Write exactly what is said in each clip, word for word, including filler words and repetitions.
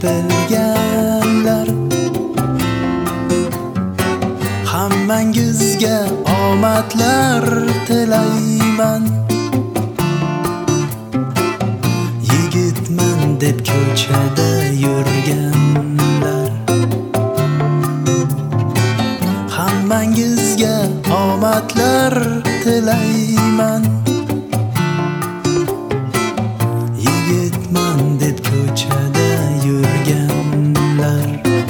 bilganlar, hammangizga omadlar tilayman. Yigitman deb ko'chada yurganlar, hammangizga omadlar tilayman. Yigitman deb ko'chada yurganlar,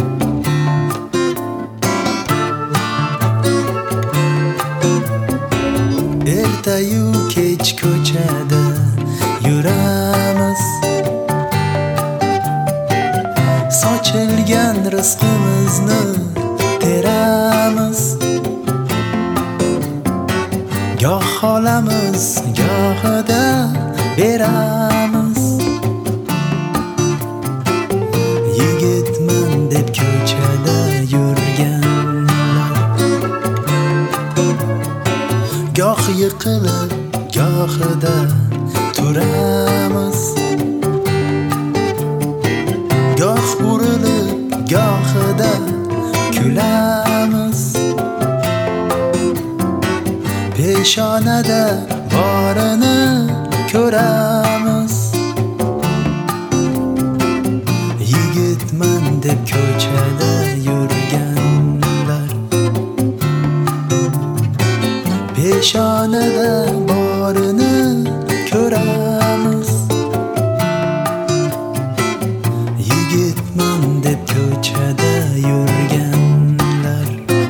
ertayu kech ko'chada yuramiz. Sochilgan rizqimizni teramiz. Goh olamiz, gohida beramiz. Yigitman deb ko'chada yurganlar, goh yiqilib, gohida turamiz. Goh urilib, gohida kulamiz. Peshonada borini ko'ramiz. Yigitman deb ko'chada yurganlar, peshonada borini ko'ramiz. Yigitman deb ko'chada yurganlar,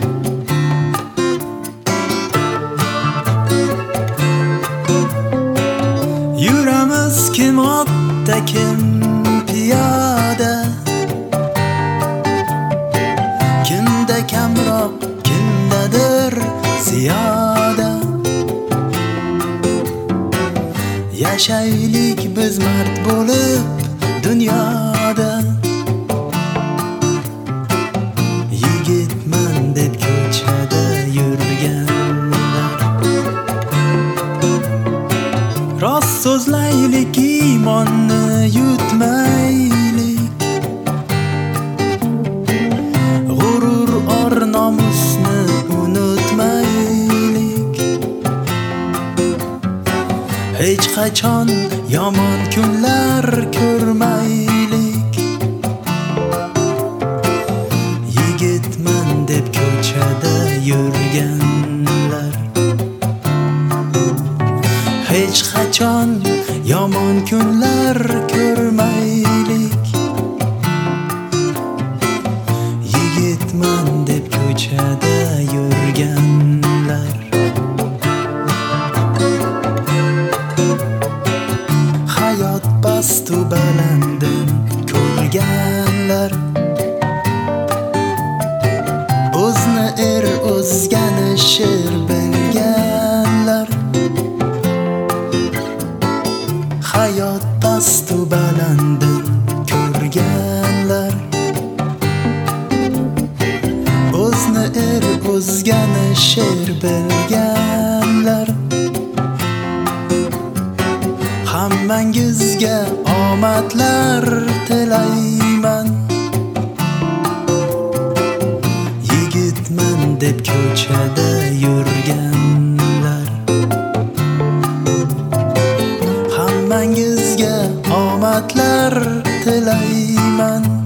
yuramiz kim otda, kim piyoda, kimda kamroq, kimdadir ziyoda. Yashaylik biz mard bo'lib dunyoda. Yigitman deb ko'chada yurganlar, rost so'zlaylik, iymonni yutmaylik. G'urur or nomusni unutmaylik. Hech qachon yomon kunlar ko'rmaylik. Yigitman deb ko'chada yurganlar, hech qachon yomon kunlar ko'rmaylik. Yigitman deb ko'chada yurganlar, hayot pastu balandin ko'rganlar, o'zni er o'zgani sher bilganlar. Hayot pastu balandin ko'rganlar, o'zni er o'zgani sher bilganlar. Hammangizga omadlar tilayman. Yigitman deb ko'chada yurganlar, hammangizga omadlar tilayman.